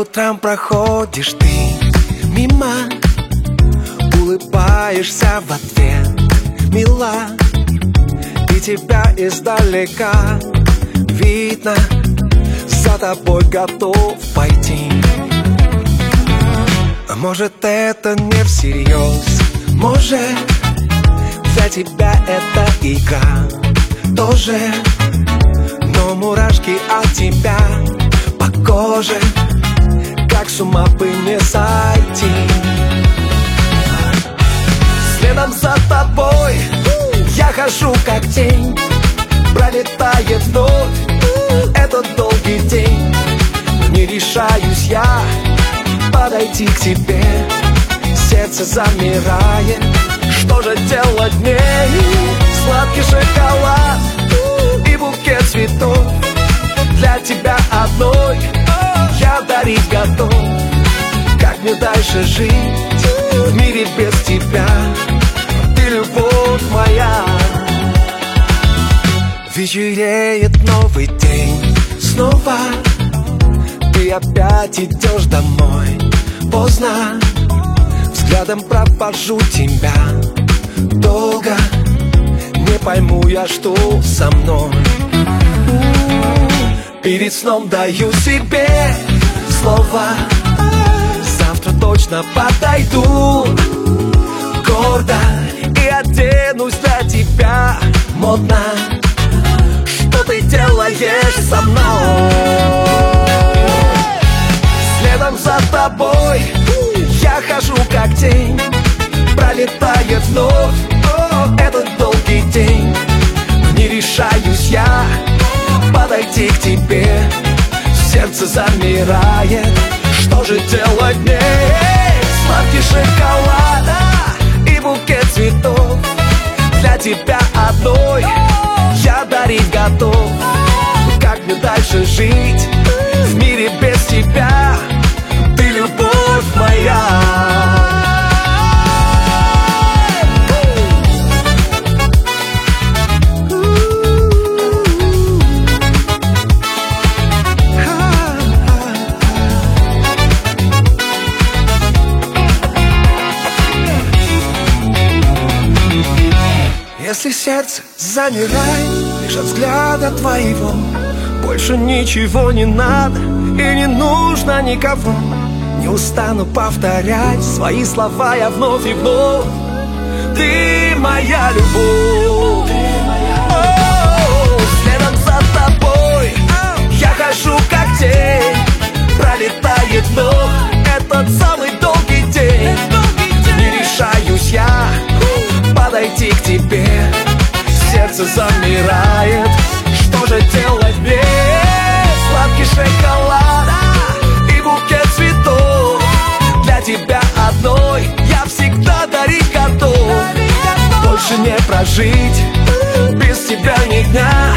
утром проходишь ты мимо, улыбаешься в ответ, мила, и тебя издалека видно, за тобой готов пойти. А может, это не всерьез, может, для тебя это игра тоже, но мурашки от тебя по коже, как с ума бы не сойти. Следом за тобой я хожу как тень, пролетает вновь этот долгий день. Не решаюсь я подойти к тебе, сердце замирает. Что же делать мне? Сладкий шоколад и букет цветов для тебя одной я дарить готов. Как мне дальше жить в мире без тебя? Ты любовь моя. Вечереет новый день снова, ты опять идешь домой поздно. Взглядом провожу тебя долго, не пойму я, что со мной. Перед сном даю себе слово, завтра точно подойду гордо и оденусь для тебя модно. Что ты делаешь со мной? Следом за тобой я хожу как тень, пролетает вновь этот долгий день. Не решаюсь я подойти к тебе, сердце замирает. Что же делать мне? Сладкий шоколад и букет цветов для тебя одной я дарить готов. Как мне дальше жить в мире без тебя? Ты любовь моя. Если сердце замирает лишь от взгляда твоего, больше ничего не надо и не нужно никого. Не устану повторять свои слова я вновь и вновь. Ты моя любовь. Следом за тобой я хожу как тень, пролетает вновь этот самый долгий день. Не решаюсь я подойти к тебе, сердце замирает. Что же делать мне? Сладкий шоколад и букет цветов для тебя одной я всегда дарить готов. Больше не прожить без тебя ни дня.